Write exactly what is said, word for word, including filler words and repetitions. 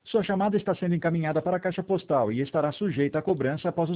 Sua chamada está sendo encaminhada para a caixa postal e estará sujeita a cobrança após o